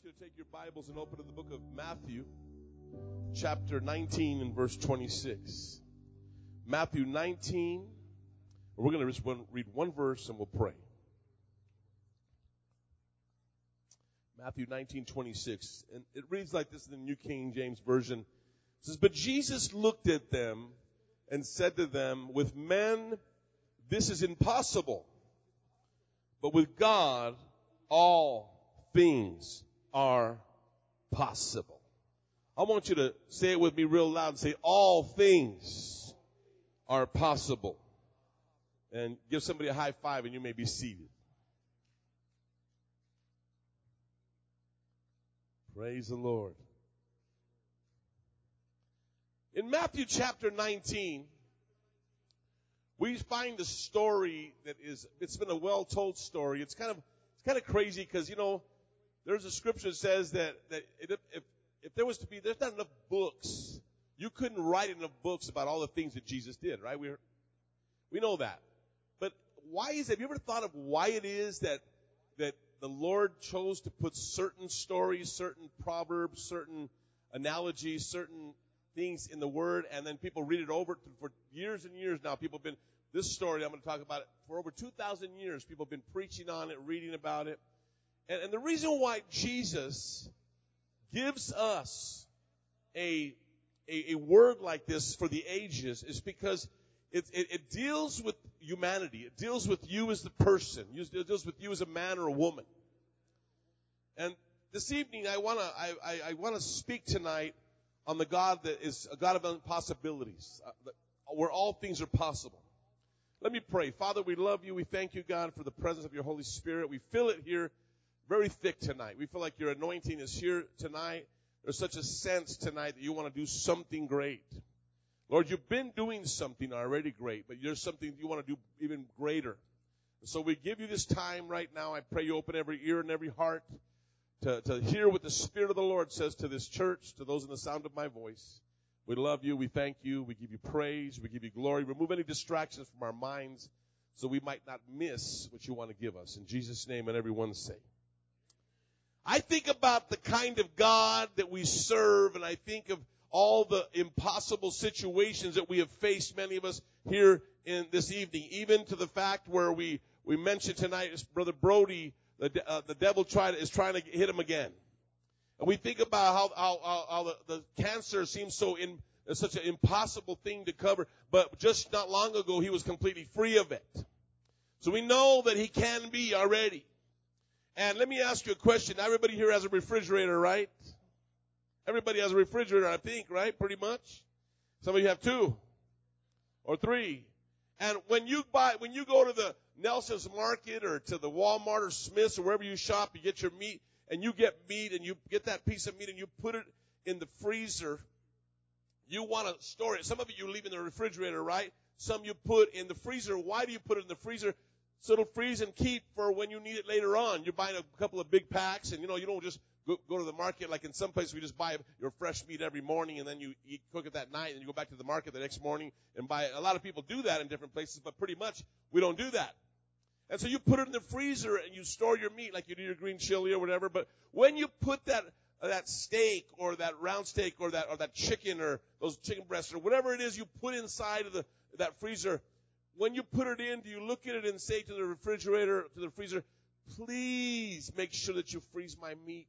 ask you to take your Bibles and open to the book of Matthew, chapter 19 and verse 26. Matthew 19. We're going to read one verse and we'll pray. Matthew 19:26. And it reads like this in the New King James Version. It says, "But Jesus looked at them and said to them, with men this is impossible, but with God all things are possible." I want you to say it with me real loud and say, all things are possible. And give somebody a high five and you may be seated. Praise the Lord. In Matthew chapter 19, we find a story that it's been a well-told story. It's kind of crazy because, there's a scripture that says that if there was to be, there's not enough books. You couldn't write enough books about all the things that Jesus did, right? We know that. But why is it? Have you ever thought of why it is that the Lord chose to put certain stories, certain proverbs, certain analogies, certain things in the Word, and then people read it over for years and years now? People have been, this story I'm going to talk about it, for over 2,000 years, people have been preaching on it, reading about it. And the reason why Jesus gives us a word like this for the ages is because it deals with humanity. It deals with you as the person. It deals with you as a man or a woman. And this evening, I want to speak tonight on the God that is a God of impossibilities, where all things are possible. Let me pray. Father, we love you. We thank you, God, for the presence of your Holy Spirit. We feel it here very thick tonight. We feel like your anointing is here tonight. There's such a sense tonight that you want to do something great. Lord, you've been doing something already great, but there's something you want to do even greater. And so we give you this time right now. I pray you open every ear and every heart to hear what the Spirit of the Lord says to this church, to those in the sound of my voice. We love you. We thank you. We give you praise. We give you glory. Remove any distractions from our minds so we might not miss what you want to give us. In Jesus' name, and everyone say. I think about the kind of God that we serve, and I think of all the impossible situations that we have faced, many of us here in this evening, even to the fact where we mentioned tonight, Brother Brody, the devil is trying to hit him again. And we think about how the cancer seems such an impossible thing to cover, but just not long ago he was completely free of it. So we know that he can be already. And let me ask you a question. Everybody here has a refrigerator, right? Everybody has a refrigerator, I think, right? Pretty much. Some of you have 2 or 3. And when you go to the Nelson's Market or to the Walmart or Smith's or wherever you shop, you get your meat, and you get meat, and you get that piece of meat and you put it in the freezer. You want to store it. Some of you leave in the refrigerator, right? Some you put in the freezer. Why do you put it in the freezer? So it'll freeze and keep for when you need it later on. You're buying a couple of big packs, and you don't just go to the market like in some places we just buy your fresh meat every morning, and then you cook it that night, and you go back to the market the next morning and buy it. A lot of people do that in different places, but pretty much we don't do that. And so you put it in the freezer and you store your meat like you do your green chili or whatever. But when you put that steak or that round steak or that chicken or those chicken breasts or whatever it is you put inside of that freezer, when you put it in, do you look at it and say to the freezer, please make sure that you freeze my meat?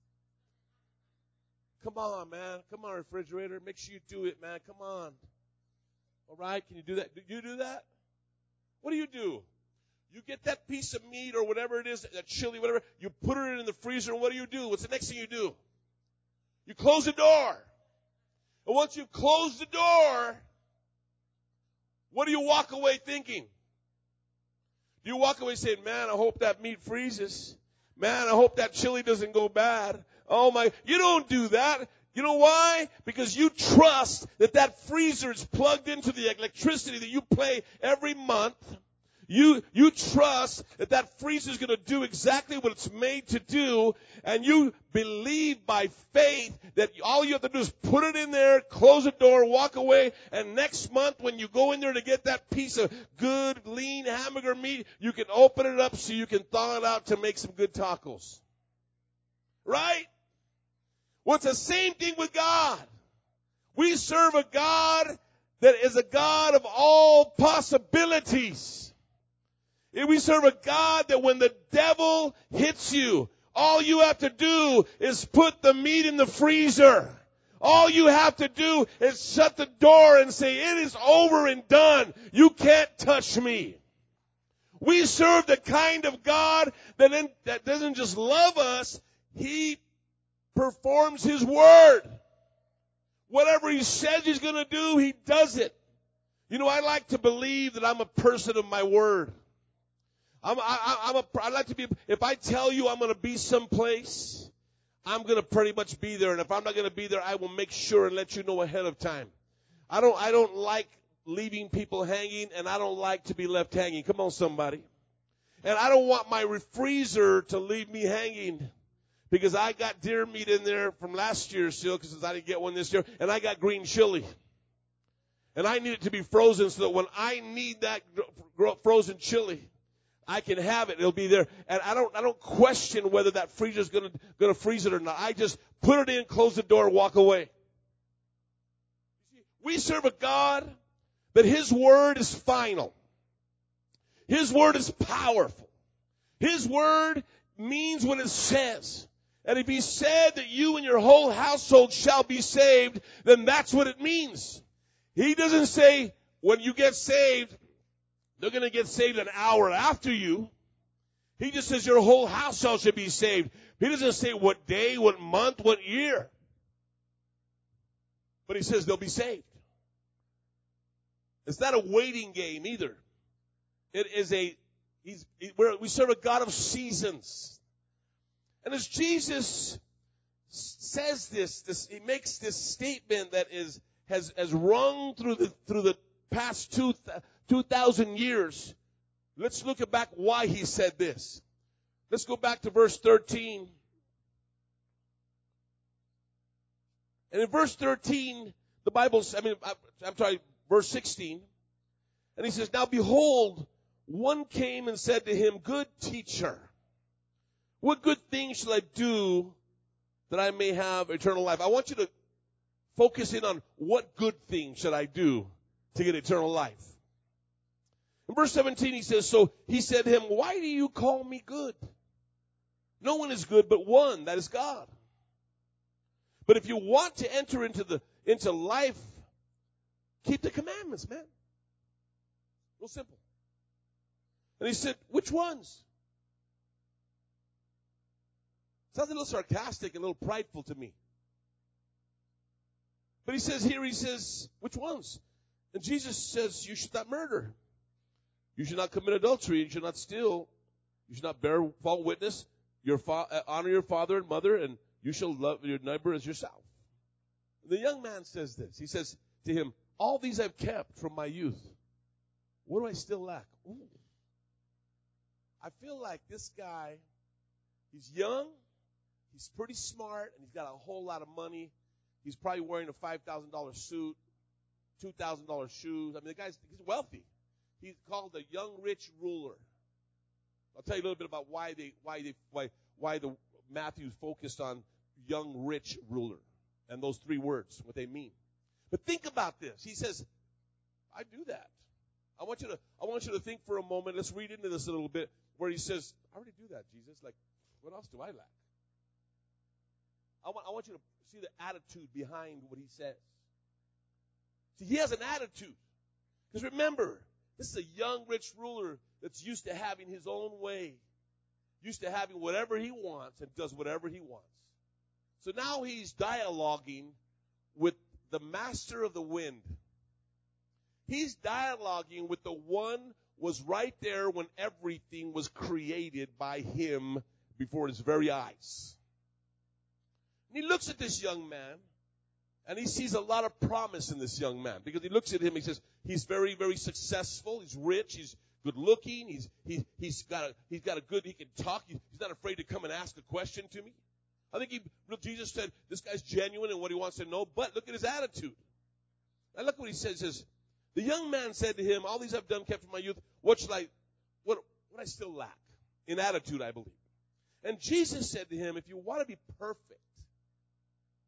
Come on, man. Come on, refrigerator. Make sure you do it, man. Come on. All right? Can you do that? Do you do that? What do? You get that piece of meat or whatever it is, that chili, whatever, you put it in the freezer, and what do? What's the next thing you do? You close the door. And once you close the door, what do you walk away thinking? Do you walk away saying, man, I hope that meat freezes. Man, I hope that chili doesn't go bad. Oh my, you don't do that. You know why? Because you trust that freezer is plugged into the electricity that you pay every month. You trust that freezer is going to do exactly what it's made to do, and you believe by faith that all you have to do is put it in there, close the door, walk away, and next month when you go in there to get that piece of good, lean hamburger meat, you can open it up so you can thaw it out to make some good tacos. Right? Well, it's the same thing with God. We serve a God that is a God of all possibilities. And we serve a God that when the devil hits you, all you have to do is put the meat in the freezer. All you have to do is shut the door and say, it is over and done. You can't touch me. We serve the kind of God that doesn't just love us, He performs His word. Whatever He says He's going to do, He does it. You know, I like to believe that I'm a person of my word. I like to be, if I tell you I'm going to be someplace, I'm going to pretty much be there. And if I'm not going to be there, I will make sure and let you know ahead of time. I don't like leaving people hanging, and I don't like to be left hanging. Come on, somebody. And I don't want my freezer to leave me hanging, because I got deer meat in there from last year still, because I didn't get one this year, and I got green chili. And I need it to be frozen so that when I need that frozen chili, I can have it. It'll be there. And I don't question whether that freezer's going to freeze it or not. I just put it in, close the door, walk away. We serve a God that His word is final. His word is powerful. His word means what it says. And if He said that you and your whole household shall be saved, then that's what it means. He doesn't say when you get saved, they're going to get saved an hour after you. He just says your whole household should be saved. He doesn't say what day, what month, what year. But He says they'll be saved. It's not a waiting game either. It is we serve a God of seasons. And as Jesus says this, He makes this statement that has rung through the past 2,000 years. Let's look back why He said this. Let's go back to verse 13. And in verse 13, verse 16. And He says, now behold, one came and said to Him, good teacher, what good thing shall I do that I may have eternal life? I want you to focus in on what good thing should I do to get eternal life. In verse 17 he says, so he said to him, why do you call me good? No one is good but one, that is God. But if you want to enter into life, keep the commandments, man. Real simple. And he said, which ones? Sounds a little sarcastic and a little prideful to me. But he says, which ones? And Jesus says, you should not murder. You should not commit adultery. You should not steal. You should not bear false witness. Honor your father and mother, and you shall love your neighbor as yourself. And the young man says this. He says to him, all these I've kept from my youth. What do I still lack? Ooh. I feel like this guy, he's young, he's pretty smart, and he's got a whole lot of money. He's probably wearing a $5,000 suit, $2,000 shoes. I mean, he's wealthy. He's called the young rich ruler. I'll tell you a little bit about why the Matthew focused on young rich ruler and those three words, what they mean. But think about this. He says, I do that. I want you to think for a moment. Let's read into this a little bit where he says, I already do that, Jesus. Like, what else do I lack? I want you to see the attitude behind what he says. See, he has an attitude. Because remember, this is a young rich ruler that's used to having his own way, used to having whatever he wants and does whatever he wants. So now he's dialoguing with the master of the wind. He's dialoguing with the one who was right there when everything was created by him before his very eyes. And he looks at this young man, and he sees a lot of promise in this young man, because he looks at him, he says, he's very, very successful, he's rich, he's good looking, he's got a good, he can talk, he's not afraid to come and ask a question to me. I think Jesus said, this guy's genuine in what he wants to know, but look at his attitude. Now look what he says. He says, the young man said to him, all these I've done kept from my youth, what I still lack? In attitude, I believe. And Jesus said to him, if you want to be perfect,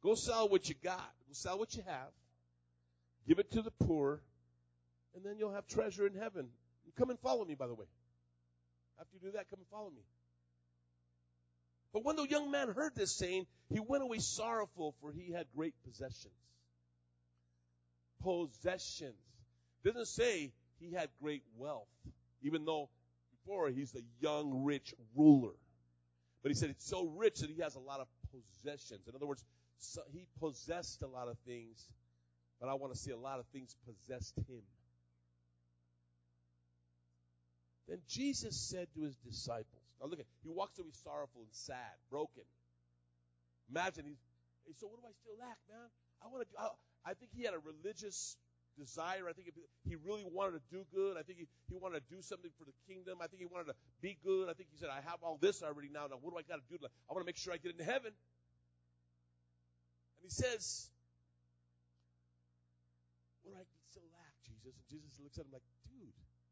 Go sell what you got. Go sell what you have. Give it to the poor, and then you'll have treasure in heaven. Come and follow me, by the way. After you do that, come and follow me. But when the young man heard this saying, he went away sorrowful, for he had great possessions. Possessions. It doesn't say he had great wealth, even though before he's a young, rich ruler. But he said it's so rich that he has a lot of possessions. In other words, he possessed a lot of things, but I want to see a lot of things possessed him. Then Jesus said to his disciples, now look at, he walks away sorrowful and sad, broken. Imagine so what do I still lack, man? I think he had a religious desire. I think he really wanted to do good. I think he wanted to do something for the kingdom. I think he wanted to be good. I think he said, I have all this already now. Now what do I got to do? I want to make sure I get into heaven. And he says, what do I still lack, Jesus? And Jesus looks at him like, dude,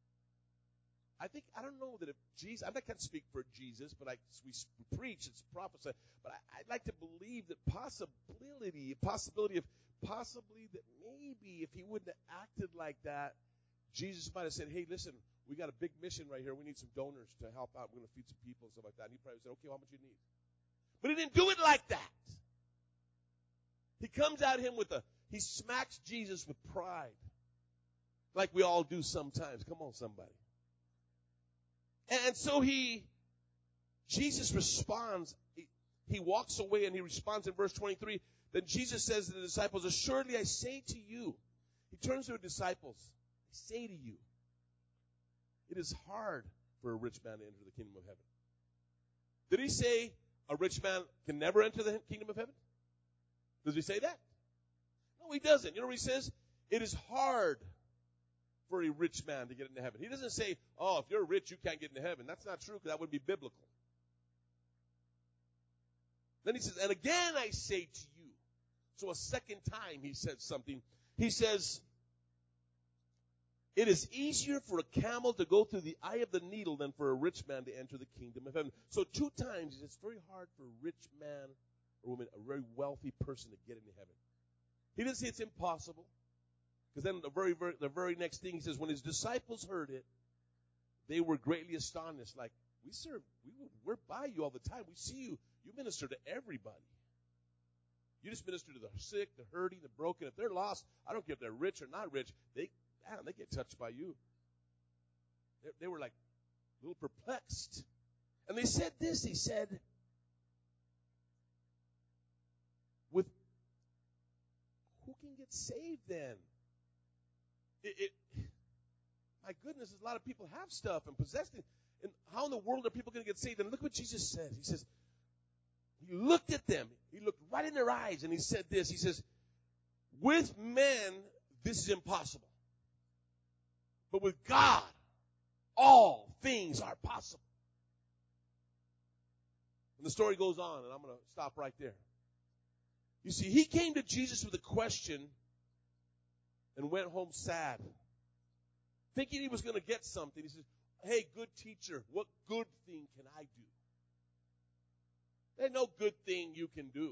I don't know that if Jesus, I can't speak for Jesus, but we preach, it's prophesy, but I'd like to believe that possibly that maybe if he wouldn't have acted like that, Jesus might have said, hey, listen, we got a big mission right here. We need some donors to help out. We're going to feed some people and stuff like that. And he probably said, okay, how much you need? But he didn't do it like that. He comes at him he smacks Jesus with pride. Like we all do sometimes. Come on, somebody. And so Jesus responds. He walks away and he responds in verse 23. Then Jesus says to the disciples, assuredly I say to you. He turns to the disciples. I say to you, it is hard for a rich man to enter the kingdom of heaven. Did he say a rich man can never enter the kingdom of heaven? Does he say that? No, he doesn't. You know what he says? It is hard for a rich man to get into heaven. He doesn't say, oh, if you're rich, you can't get into heaven. That's not true, because that would be biblical. Then he says, and again I say to you. So a second time he says something. He says, it is easier for a camel to go through the eye of the needle than for a rich man to enter the kingdom of heaven. So 2 times it's very hard for a rich man or woman, a very wealthy person to get into heaven. He didn't say it's impossible. Because then the very next thing he says, when his disciples heard it, they were greatly astonished. Like, we're by you all the time. We see you. You minister to everybody. You just minister to the sick, the hurting, the broken. If they're lost, I don't care if they're rich or not rich, they get touched by you. They were like a little perplexed. And they said this, he said, who can get saved then? My goodness, a lot of people have stuff and possess it. And how in the world are people going to get saved? And look what Jesus says. He says, he looked at them. He looked right in their eyes and he said this. He says, with men, this is impossible. But with God, all things are possible. And the story goes on, and I'm going to stop right there. You see, he came to Jesus with a question and went home sad, thinking he was going to get something. He says, hey, good teacher, what good thing can I do? There's no good thing you can do.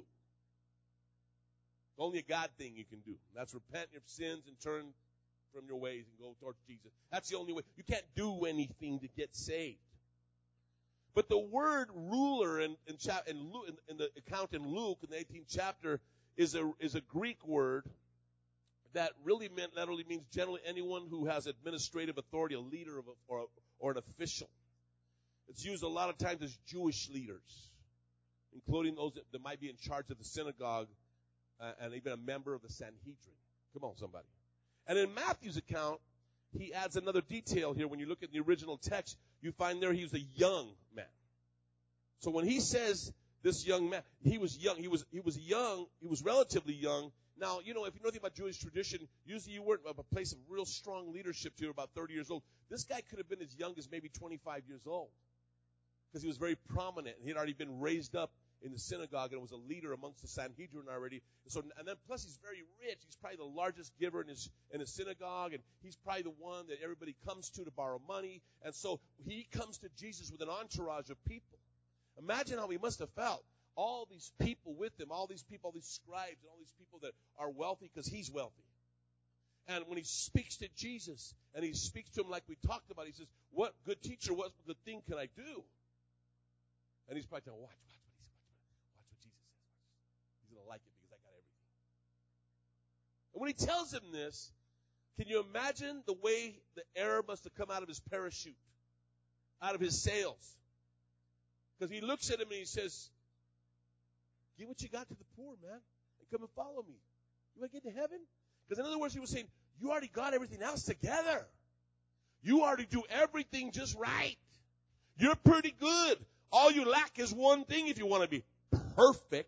Only a God thing you can do. That's repent your sins and turn from your ways and go towards Jesus. That's the only way. You can't do anything to get saved. But the word ruler in the account in Luke, in the 18th chapter, is a Greek word that literally means generally anyone who has administrative authority, a leader or an official. It's used a lot of times as Jewish leaders, including those that might be in charge of the synagogue and even a member of the Sanhedrin. Come on, somebody. And in Matthew's account, he adds another detail here. When you look at the original text, you find there he was a young man. So when he says this young man, he was young. He was relatively young. Now, if you know anything about Jewish tradition, usually you weren't a place of real strong leadership till you were about 30 years old. This guy could have been as young as maybe 25 years old because he was very prominent. And he had already been raised up in the synagogue and was a leader amongst the Sanhedrin already. And then plus he's very rich. He's probably the largest giver in his synagogue, and he's probably the one that everybody comes to borrow money. And so he comes to Jesus with an entourage of people. Imagine how he must have felt. all these people with him, all these people, all these scribes, and all these people that are wealthy because he's wealthy. And when he speaks to Jesus, and he speaks to him like we talked about, he says, what good teacher, what good thing can I do? And he's probably telling, watch what Jesus says. He's going to like it because I got everything. And when he tells him this, can you imagine the way the air must have come out of his parachute, out of his sails? Because he looks at him and he says, give what you got to the poor, man, and come and follow me. You want to get to heaven? Because in other words, he was saying, you already got everything else together. You already do everything just right. You're pretty good. All you lack is one thing if you want to be perfect.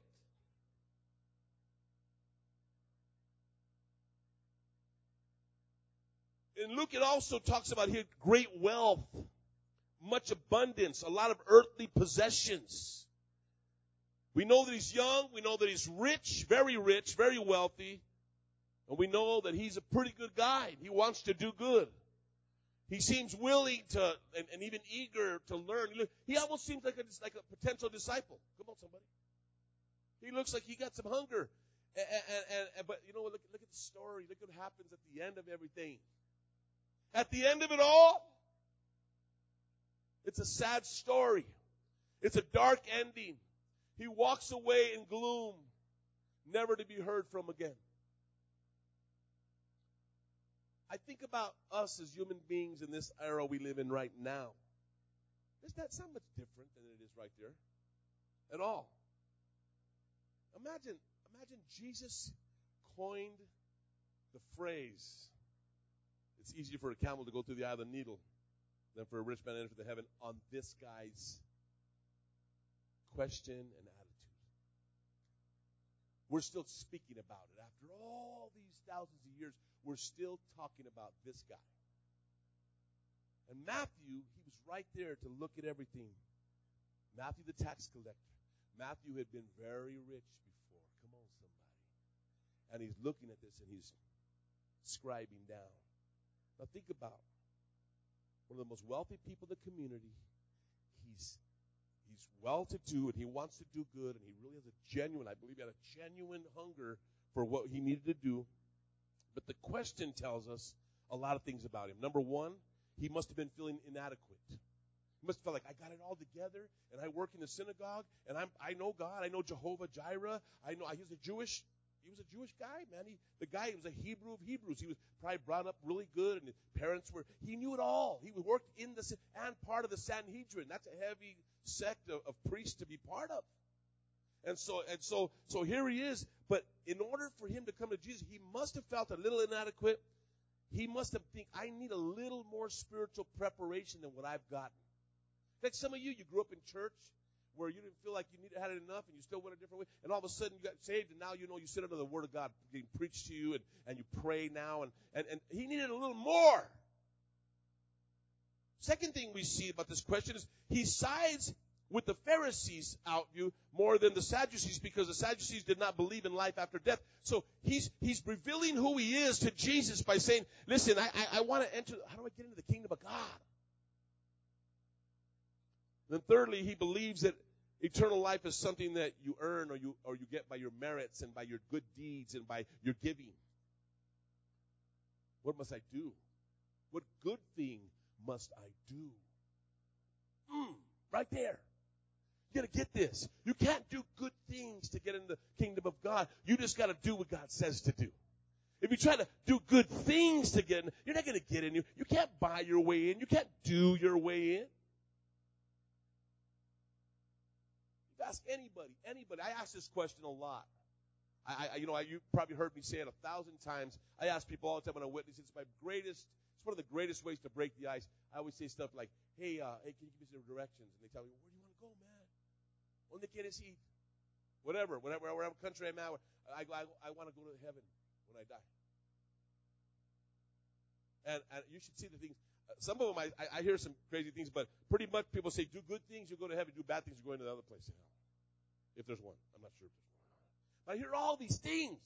And Luke, it also talks about here great wealth, much abundance, a lot of earthly possessions. We know that he's young. We know that he's rich, very wealthy. And we know that he's a pretty good guy. He wants to do good. He seems willing to, and even eager to learn. He almost seems like a potential disciple. Come on, somebody. He looks like he got some hunger. But you know what? Look at the story. Look what happens at the end of everything. At the end of it all, it's a sad story. It's a dark ending. He walks away in gloom, never to be heard from again. I think about us as human beings in this era we live in right now. That's not much different than it is right there at all. Imagine Jesus coined the phrase, it's easier for a camel to go through the eye of the needle than for a rich man to enter the heaven, on this guy's question and attitude. We're still speaking about it. After all these thousands of years, we're still talking about this guy. And Matthew, he was right there to look at everything. Matthew the tax collector. Matthew had been very rich before. Come on, somebody. And he's looking at this and he's scribing down. Now think about one of the most wealthy people in the community. He's well-to-do and he wants to do good, and he really has I believe he had a genuine hunger for what he needed to do. But the question tells us a lot of things about him. Number one, he must have been feeling inadequate. He must have felt like, I got it all together, and I work in the synagogue, and I know God, I know Jehovah Jireh, he was a Jewish guy, man. The guy was a Hebrew of Hebrews. He was probably brought up really good, and his parents he knew it all. He worked in and part of the Sanhedrin. That's a heavy sect of priests to be part of. And so here he is. But in order for him to come to Jesus, he must have felt a little inadequate. He must have think, I need a little more spiritual preparation than what I've gotten. In fact, some of you grew up in church where you didn't feel like you had it enough, and you still went a different way, and all of a sudden you got saved, and now you sit under the Word of God being preached to you, and you pray now, and he needed a little more. Second thing we see about this question is he sides with the Pharisees' outview more than the Sadducees, because the Sadducees did not believe in life after death. So he's revealing who he is to Jesus by saying, listen, I want to enter. How do I get into the kingdom of God? Then thirdly, he believes that eternal life is something that you earn or you get by your merits and by your good deeds and by your giving. What must I do? What good thing must I do? Right there. You got to get this. You can't do good things to get in the kingdom of God. You just got to do what God says to do. If you try to do good things to get in, you're not going to get in. You can't buy your way in. You can't do your way in. Ask anybody. I ask this question a lot. You probably heard me say it 1,000 times. I ask people all the time when I witness. It's one of the greatest ways to break the ice. I always say stuff like, hey, can you give me some directions? And they tell me, where do you want to go, man? ¿Dónde quieres ir? Whatever country I'm at, I want to go to heaven when I die. And you should see the things. Some of them, I hear some crazy things, but pretty much people say, do good things, you'll go to heaven. Do bad things, you're going to the other place in hell. If there's one. I'm not sure if there's one. But I hear all these things.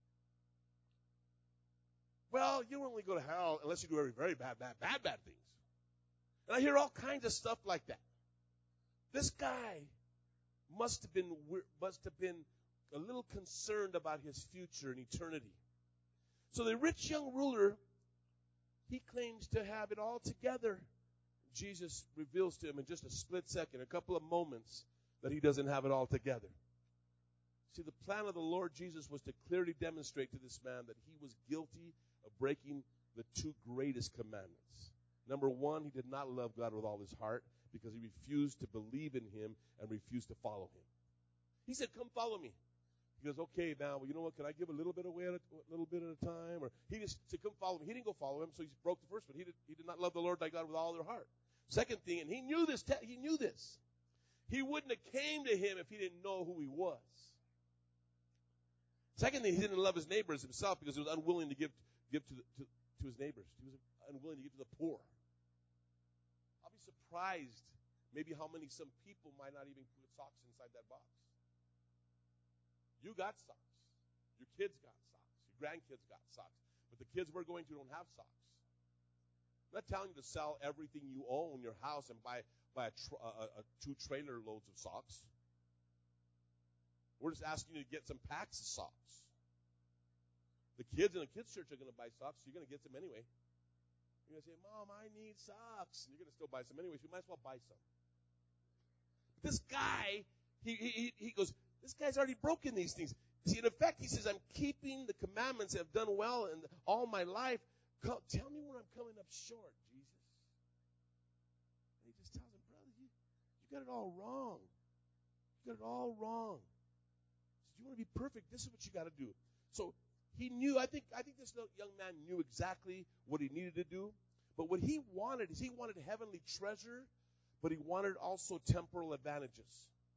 Well, you only go to hell unless you do very bad things. And I hear all kinds of stuff like that. This guy must have been a little concerned about his future and eternity. So the rich young ruler, he claims to have it all together. Jesus reveals to him in just a split second, a couple of moments, that he doesn't have it all together. See, the plan of the Lord Jesus was to clearly demonstrate to this man that he was guilty of breaking the two greatest commandments. Number one, he did not love God with all his heart because he refused to believe in him and refused to follow him. He said, come follow me. He goes, okay, now, well, you know what, can I give a little bit away at a little bit at a time? Or he just said, come follow me. He didn't go follow him, so he broke the first one. He did not love the Lord thy God with all their heart. Second thing, and he knew this. He wouldn't have came to him if he didn't know who he was. Second thing, he didn't love his neighbor as himself because he was unwilling to give to his neighbors. He was unwilling to give to the poor. I'll be surprised maybe how many some people might not even put socks inside that box. You got socks. Your kids got socks. Your grandkids got socks. But the kids we're going to don't have socks. I'm not telling you to sell everything you own, your house, and buy two trailer loads of socks. We're just asking you to get some packs of socks. The kids in the kids' church are going to buy socks, so you're going to get some anyway. You're going to say, Mom, I need socks. And you're going to still buy some anyway, so you might as well buy some. But this guy, he goes, this guy's already broken these things. See, in effect, he says, I'm keeping the commandments and have done well in all my life. Tell me where I'm coming up short, Jesus. And he just tells him, brother, you got it all wrong. You got it all wrong. So you want to be perfect, this is what you got to do. So he knew, I think this young man knew exactly what he needed to do. But what he wanted is he wanted heavenly treasure, but he wanted also temporal advantages.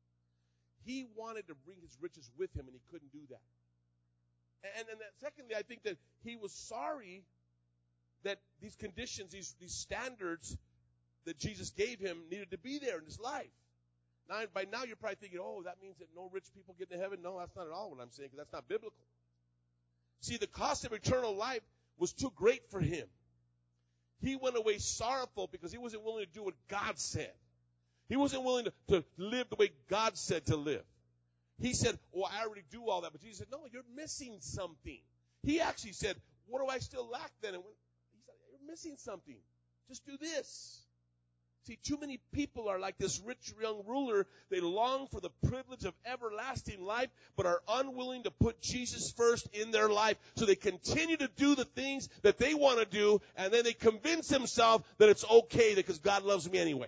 He wanted to bring his riches with him, and he couldn't do that. And then secondly, I think that he was sorry that these conditions, these standards that Jesus gave him needed to be there in his life. Now, by now, you're probably thinking, oh, that means that no rich people get into heaven. No, that's not at all what I'm saying, because that's not biblical. See, the cost of eternal life was too great for him. He went away sorrowful because he wasn't willing to do what God said. He wasn't willing to live the way God said to live. He said, well, I already do all that. But Jesus said, no, you're missing something. He actually said, what do I still lack then? And he said, you're missing something. Just do this. See, too many people are like this rich young ruler. They long for the privilege of everlasting life, but are unwilling to put Jesus first in their life. So they continue to do the things that they want to do, and then they convince themselves that it's okay because God loves me anyway.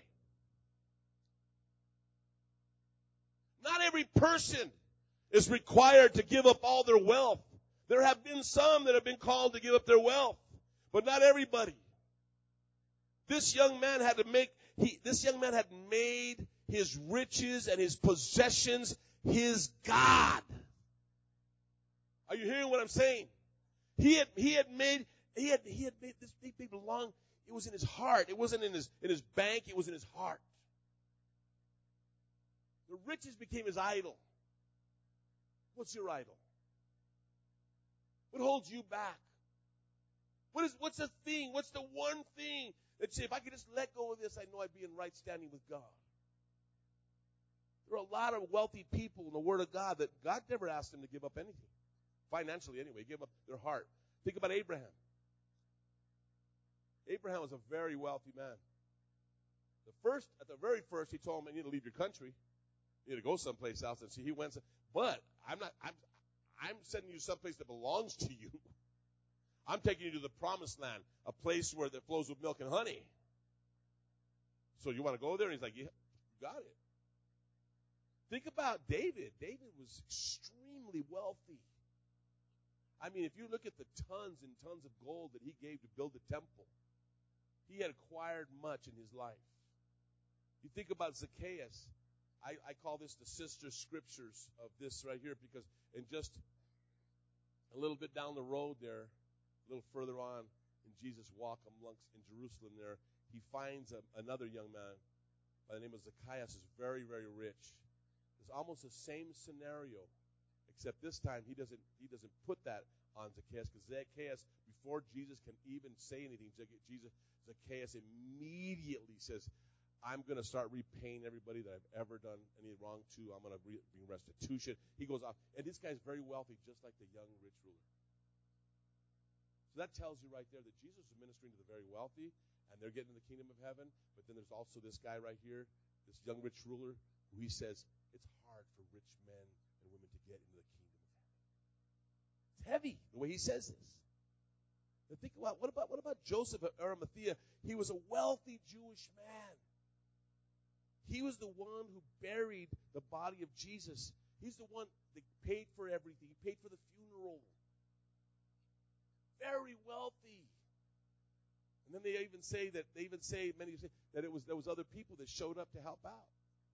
Not every person is required to give up all their wealth. There have been some that have been called to give up their wealth, but not everybody. This young man had made his riches and his possessions his God. Are you hearing what I'm saying? He had made this big belong. It was in his heart. It wasn't in his bank. It was in his heart. The riches became his idol. What's your idol? What holds you back? What's the thing? What's the one thing that say, if I could just let go of this, I know I'd be in right standing with God? There are a lot of wealthy people in the Word of God that God never asked them to give up anything. Financially anyway, give up their heart. Think about Abraham. Abraham was a very wealthy man. At the very first, he told him, I need to leave your country. You need to go someplace else. And see, he went, but I'm sending you someplace that belongs to you. I'm taking you to the promised land, a place where that flows with milk and honey. So you want to go there? And he's like, yeah, you got it. Think about David. David was extremely wealthy. I mean, if you look at the tons and tons of gold that he gave to build the temple, he had acquired much in his life. You think about Zacchaeus. I call this the sister scriptures of this right here, because in just a little bit down the road there, a little further on in Jesus' walk in Jerusalem there, he finds another young man by the name of Zacchaeus, who's very, very rich. It's almost the same scenario, except this time he doesn't put that on Zacchaeus, because Zacchaeus, before Jesus can even say anything, Zacchaeus immediately says, I'm going to start repaying everybody that I've ever done any wrong to. I'm going to bring restitution. He goes off. And this guy's very wealthy, just like the young rich ruler. So that tells you right there that Jesus is ministering to the very wealthy, and they're getting to the kingdom of heaven. But then there's also this guy right here, this young rich ruler, who he says it's hard for rich men and women to get into the kingdom of heaven. It's heavy the way he says this. Now think about what about Joseph of Arimathea? He was a wealthy Jewish man. He was the one who buried the body of Jesus. He's the one that paid for everything. He paid for the funeral. Very wealthy. And then they even say many say that there was other people that showed up to help out.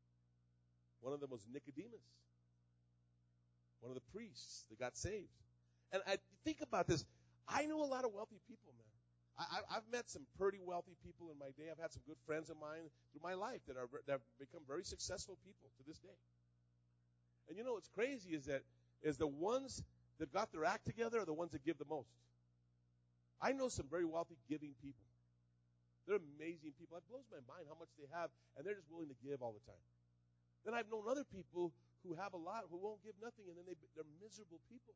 One of them was Nicodemus, one of the priests that got saved. And I think about this. I know a lot of wealthy people, man. I've met some pretty wealthy people in my day. I've had some good friends of mine through my life that have become very successful people to this day. And you know what's crazy is the ones that got their act together are the ones that give the most. I know some very wealthy giving people. They're amazing people. It blows my mind how much they have, and they're just willing to give all the time. Then I've known other people who have a lot, who won't give nothing, and then they're miserable people.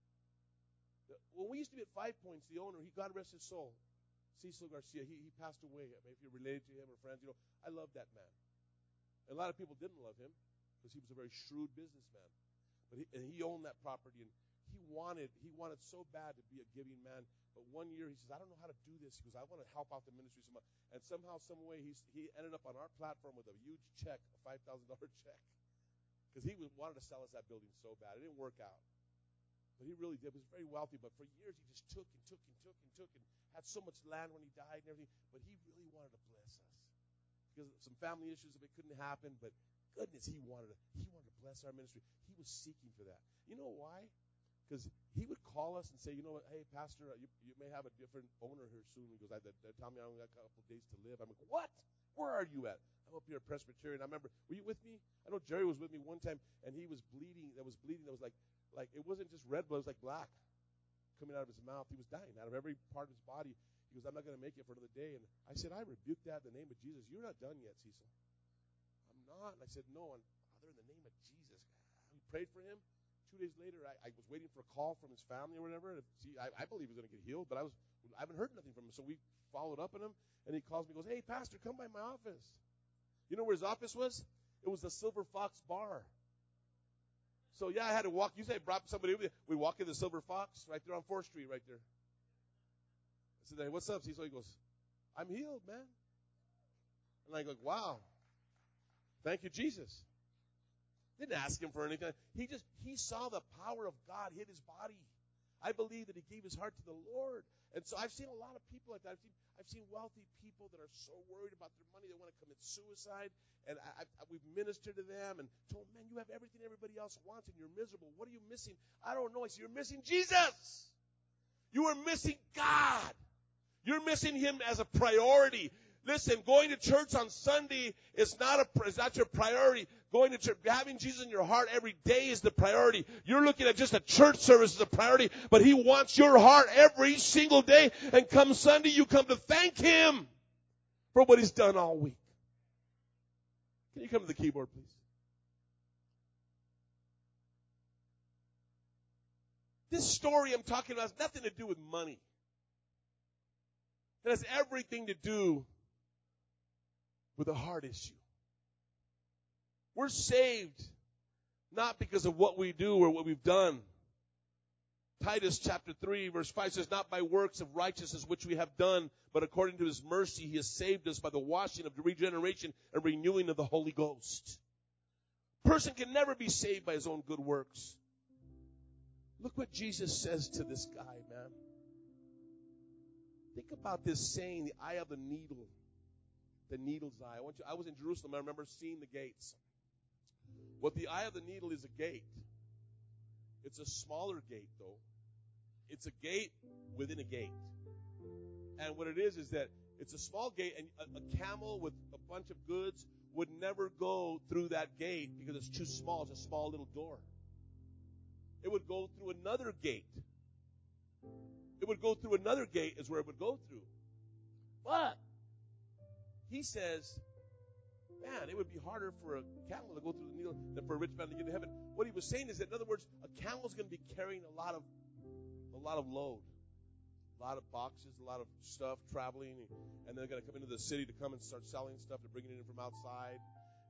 When we used to be at 5 Points, the owner, God rest his soul, Cecil Garcia, he passed away. I mean, if you're related to him or friends, I love that man. And a lot of people didn't love him because he was a very shrewd businessman. But he owned that property, and he wanted so bad to be a giving man. But one year he says, I don't know how to do this. He goes, I want to help out the ministry so much. And somehow, some way, he ended up on our platform with a huge check, a $5,000 check. Because he wanted to sell us that building so bad. It didn't work out. But he really did. He was very wealthy. But for years, he just took and had so much land when he died and everything. But he really wanted to bless us. Because of some family issues, it couldn't happen. But goodness, he wanted to bless our ministry. He was seeking for that. You know why? Because he would call us and say, you know what, hey, Pastor, you may have a different owner here soon. He goes, they're telling me I only got a couple of days to live. I'm like, what? Where are you at? I'm up here at Presbyterian. I remember, were you with me? I know Jerry was with me one time, and he was bleeding. That was like it wasn't just red blood. It was like black coming out of his mouth. He was dying out of every part of his body. He goes, I'm not going to make it for another day. And I said, I rebuke that in the name of Jesus. You're not done yet, Cecil. I'm not. And I said, no, Father, in the name of Jesus. We prayed for him. 2 days later, I was waiting for a call from his family or whatever. I believe he was going to get healed, but I haven't heard nothing from him. So we followed up on him, and he calls me and goes, hey, Pastor, come by my office. You know where his office was? It was the Silver Fox Bar. So, yeah, I had to walk. You say I brought somebody over there. We walk in the Silver Fox right there on 4th Street right there. I said, hey, what's up? So he goes, I'm healed, man. And I go, wow. Thank you, Jesus. Didn't ask him for anything. He saw the power of God hit his body. I believe that he gave his heart to the Lord. And so I've seen a lot of people like that. I've seen wealthy people that are so worried about their money they want to commit suicide. And we've ministered to them and told them, man, you have everything everybody else wants and you're miserable. What are you missing? I don't know. I said, you're missing Jesus. You are missing God. You're missing him as a priority. Listen, going to church on Sunday is not your priority. Going to church, having Jesus in your heart every day is the priority. You're looking at just a church service as a priority, but he wants your heart every single day. And come Sunday, you come to thank him for what he's done all week. Can you come to the keyboard, please? This story I'm talking about has nothing to do with money. It has everything to do with a heart issue. We're saved not because of what we do or what we've done. Titus chapter 3 verse 5 says, not by works of righteousness which we have done, but according to his mercy he has saved us by the washing of the regeneration and renewing of the Holy Ghost. A person can never be saved by his own good works. Look what Jesus says to this guy, man. Think about this saying, the eye of the needle. The needle's eye. I was in Jerusalem. I remember seeing the gates. What the eye of the needle is a gate. It's a smaller gate, though. It's a gate within a gate. And what it is that it's a small gate, and a camel with a bunch of goods would never go through that gate because it's too small. It's a small little door. It would go through another gate. It would go through another gate is where it would go through. But he says, Man, it would be harder for a camel to go through the needle than for a rich man to get to heaven. What he was saying is that, in other words, a camel is going to be carrying a lot of load, a lot of boxes, a lot of stuff traveling, and they're going to come into the city to come and start selling stuff. They're bringing it in from outside.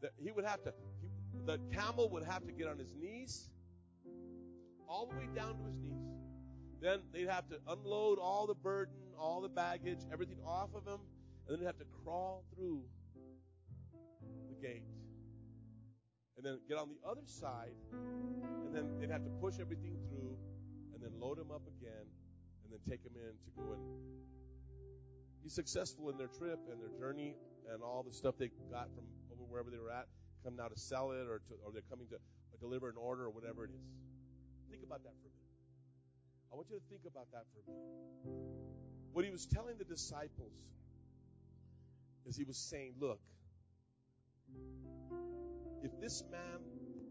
The camel would have to get on his knees, all the way down to his knees. Then they'd have to unload all the burden, all the baggage, everything off of him, and then they'd have to crawl through the gate. And then get on the other side, and then they'd have to push everything through, and then load him up again, and then take him in to go and be successful in their trip and their journey and all the stuff they got from over wherever they were at, come now to sell it or they're coming to deliver an order or whatever it is. Think about that for a minute. I want you to think about that for a minute. What he was telling the disciples is he was saying, look, if this man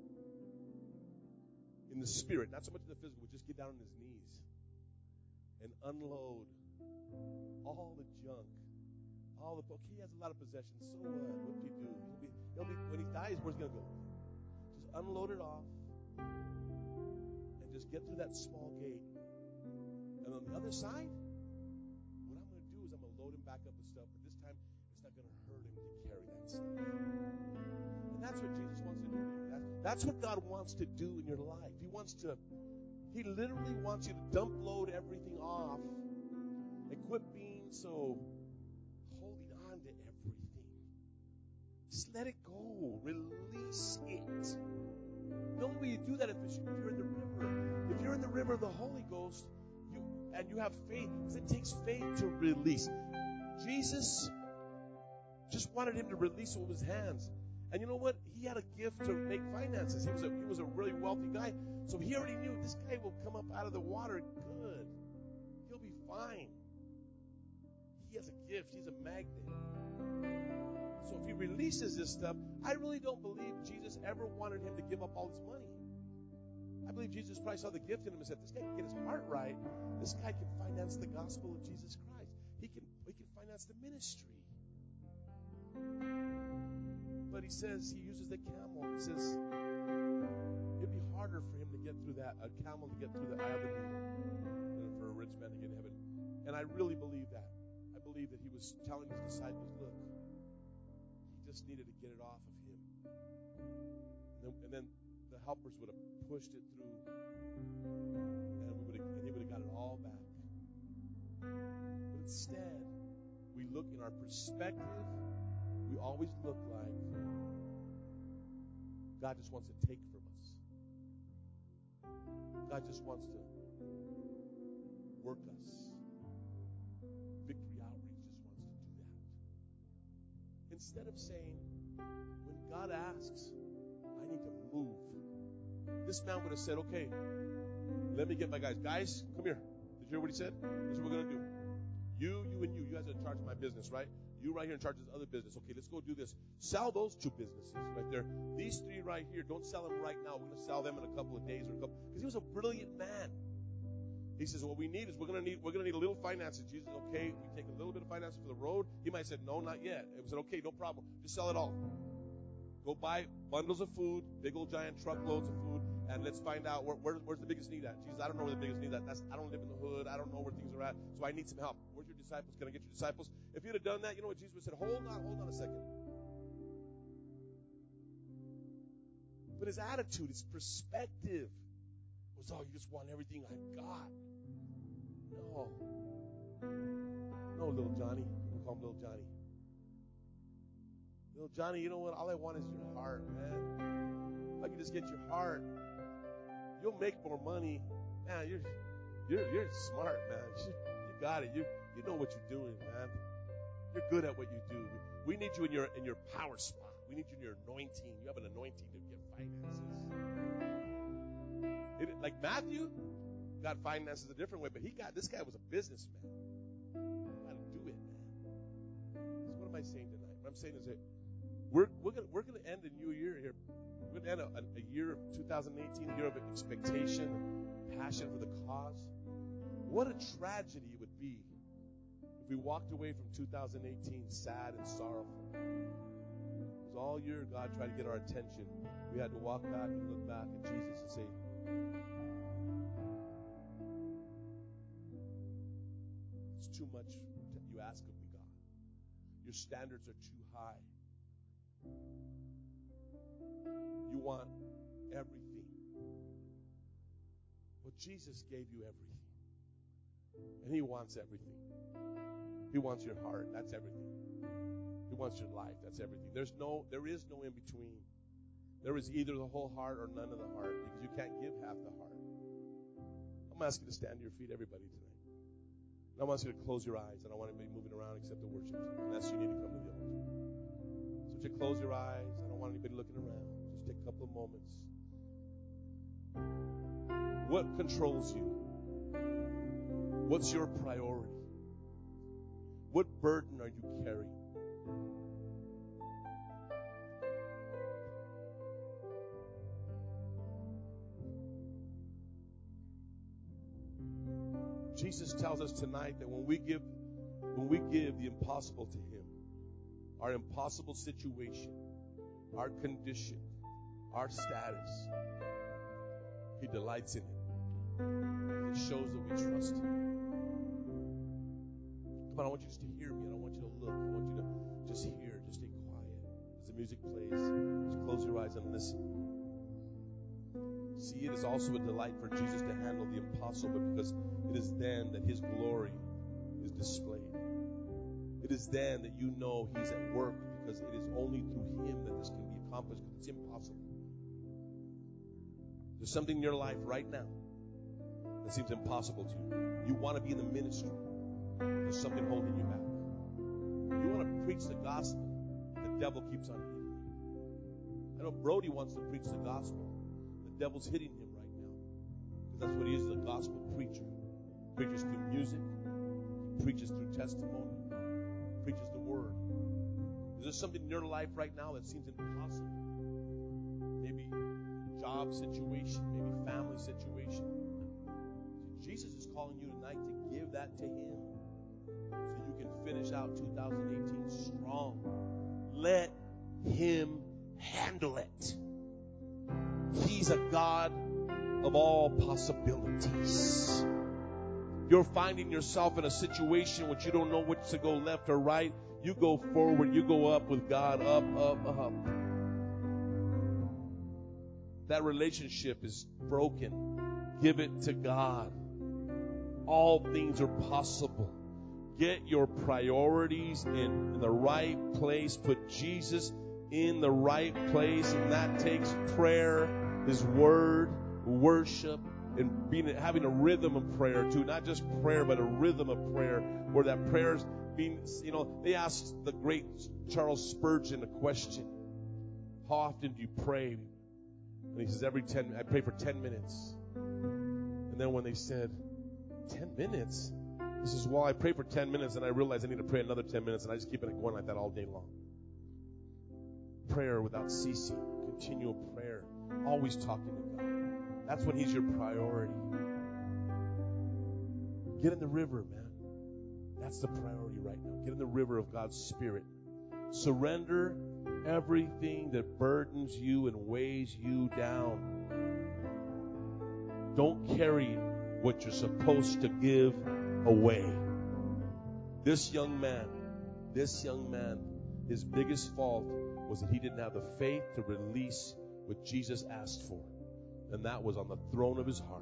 in the spirit, not so much in the physical, would just get down on his knees and unload all the junk, okay, he has a lot of possessions, so what? What did he do? He'll be when he dies, where's he going to go? Just unload it off and just get through that small gate. And on the other side, what I'm going to do is I'm going to load him back up with stuff, but this time it's not going to hurt him to carry that stuff. And that's what Jesus wants to do to you. That's what God wants to do in your life. He literally wants you to dump load everything off and quit being so holding on to everything. Just let it go. Release it. The only way you do that is if you're in the river. If you're in the river of the Holy Ghost, you have faith, because it takes faith to release. Jesus just wanted him to release it with his hands. And you know what? He had a gift to make finances. He was a really wealthy guy. So he already knew this guy will come up out of the water good. He'll be fine. He has a gift. He's a magnet. So if he releases this stuff, I really don't believe Jesus ever wanted him to give up all his money. I believe Jesus probably saw the gift in him and said, this guy can get his heart right. This guy can finance the gospel of Jesus Christ. He can finance the ministry. But he says, he uses the camel. He says, it'd be harder for him to get through a camel to get through the eye of the needle than for a rich man to get to heaven. And I really believe that. I believe that he was telling his disciples, look, he just needed to get it off of him. And then the helpers would have pushed it through, and he would have got it all back. But instead, we look in our perspective, we always look like God just wants to take from us. God just wants to work us. Victory Outreach just wants to do that. Instead of saying, when God asks, I need to move, this man would have said, okay, let me get my guys. Guys, come here. Did you hear what he said? This is what we're going to do. You and you. You guys are in charge of my business, right? You right here in charge of this other business. Okay, let's go do this. Sell those 2 businesses right there. These 3 right here, don't sell them right now. We're going to sell them in a couple of days because he was a brilliant man. He says, what we need is we're going to need a little finances. Jesus, okay, we take a little bit of finances for the road. He might have said, no, not yet. It was said, okay, no problem. Just sell it all. Go buy bundles of food, big old giant truckloads of food, and let's find out where's the biggest need at. Jesus, I don't know where the biggest need at. I don't live in the hood. I don't know where things are at, so I need some help. Where's your disciples? Can I get your disciples? If you'd have done that, you know what Jesus would have said? Hold on a second. But his attitude, his perspective was, oh, you just want everything I've got. No, little Johnny. We'll call him little Johnny. Little Johnny, you know what? All I want is your heart, man. If I can just get your heart, you'll make more money. Man, you're smart, man. You got it. You know what you're doing, man. You're good at what you do. We need you in your power spot. We need you in your anointing. You have an anointing to get finances. Like Matthew got finances a different way, but this guy was a businessman. You got to do it, man. So what am I saying tonight? What I'm saying is that we're going to end a new year here. We're going to end a year of 2018, a year of expectation and passion for the cause. What a tragedy it would be if we walked away from 2018 sad and sorrowful. Because all year God tried to get our attention. We had to walk back and look back at Jesus and say, it's too much you ask of me, God. Your standards are too high. You want everything. Well, Jesus gave you everything. And He wants everything. He wants your heart. That's everything. He wants your life. That's everything. There is no in between. There is either the whole heart or none of the heart, because you can't give half the heart. I'm asking you to stand to your feet, everybody, tonight. And I want you to close your eyes. I don't want anybody moving around except the worship team, unless you need to come to the altar. So to close your eyes, I don't want anybody looking around. Just take a couple of moments. What controls you? What's your priority? What burden are you carrying? Jesus tells us tonight that when we give the impossible to Him, our impossible situation, our condition, our status, He delights in it. It shows that we trust Him. Come on, I want you just to hear me. I don't want you to look. I want you to just hear. Just stay quiet. As the music plays, just close your eyes and listen. See, it is also a delight for Jesus to handle the impossible, because it is then that His glory is displayed. It is then that you know He's at work, because it is only through Him that this can be accomplished, because it's impossible. There's something in your life right now that seems impossible to you. You want to be in the ministry. There's something holding you back. You want to preach the gospel. The devil keeps on hitting you. I know Brody wants to preach the gospel. The devil's hitting him right now, because that's what he is, a gospel preacher. He preaches through music. He preaches through testimony. He preaches the word. Is there something in your life right now that seems impossible? Maybe job situation, maybe family situation. Jesus is calling you tonight to give that to Him, so you can finish out 2018 strong. Let Him handle it. He's a God of all possibilities. You're finding yourself in a situation which you don't know which to go left or right. You go forward, you go up with God, up, up, up. That relationship is broken. Give it to God. All things are possible. Get your priorities in the right place. Put Jesus in the right place, and that takes prayer, His Word, worship, and having a rhythm of prayer too. Not just prayer, but a rhythm of prayer, where that prayer's being, they asked the great Charles Spurgeon a question. How often do you pray? And he says, I pray for 10 minutes. And then when they said, 10 minutes? He says, well, I pray for 10 minutes, and I realize I need to pray another 10 minutes, and I just keep it going like that all day long. Prayer without ceasing, continual prayer, always talking to God. That's when He's your priority. Get in the river, man. That's the priority right now. Get in the river of God's Spirit. Surrender everything that burdens you and weighs you down. Don't carry what you're supposed to give away. This young man, his biggest fault was that he didn't have the faith to release what Jesus asked for. And that was on the throne of his heart.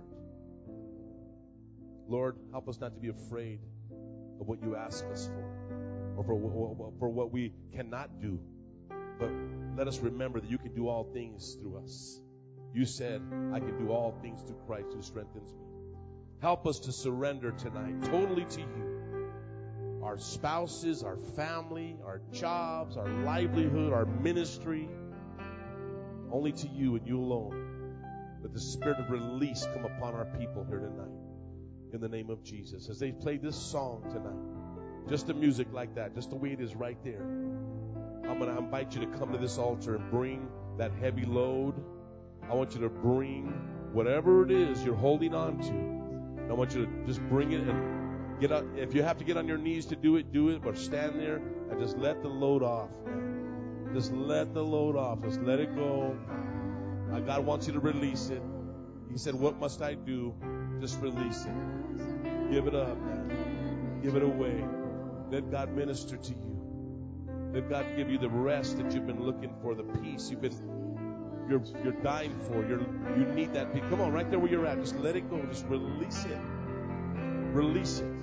Lord, help us not to be afraid of what you ask us for, or for what we cannot do. But let us remember that you can do all things through us. You said, I can do all things through Christ who strengthens me. Help us to surrender tonight totally to you. Our spouses, our family, our jobs, our livelihood, our ministry, only to you and you alone. Let the spirit of release come upon our people here tonight. In the name of Jesus. As they play this song tonight, just the music like that, just the way it is right there, I'm going to invite you to come to this altar and bring that heavy load. I want you to bring whatever it is you're holding on to. I want you to just bring it and get up. If you have to get on your knees to do it, or stand there and just let the load off, man. Just let the load off. Just let it go. God wants you to release it. He said, what must I do? Just release it. Give it up, man. Give it away. Let God minister to you. Let God give you the rest that you've been looking for, the peace you're dying for. You need that peace. Come on, right there where you're at. Just let it go. Just release it. Release it.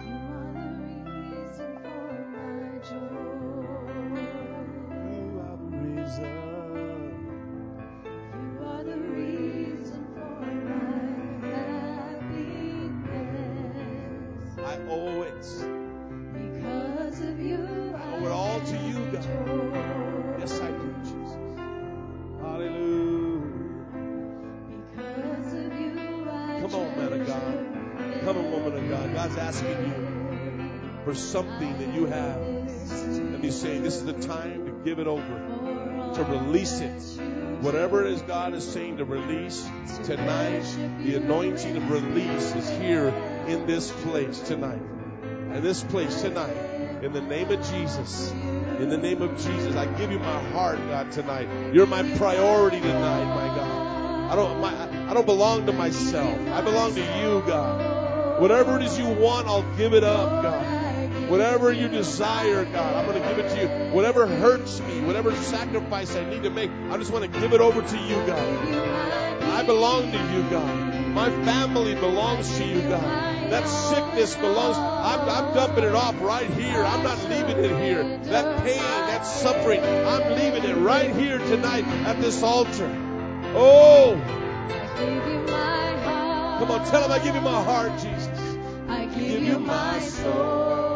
For something that you have, and He's saying this is the time to give it over, to release it. Whatever it is God is saying to release tonight, the anointing of release is here in this place tonight. In this place tonight, in the name of Jesus. In the name of Jesus, I give you my heart, God, tonight. You're my priority tonight, my God. I don't belong to myself. I belong to you, God. Whatever it is you want, I'll give it up, God. Whatever you desire, God, I'm going to give it to you. Whatever hurts me, whatever sacrifice I need to make, I just want to give it over to you, God. I belong to you, God. My family belongs to you, God. That sickness belongs. I'm dumping it off right here. I'm not leaving it here. That pain, that suffering, I'm leaving it right here tonight at this altar. Oh! Come on, tell Him I give you my heart, Jesus. I give you my soul.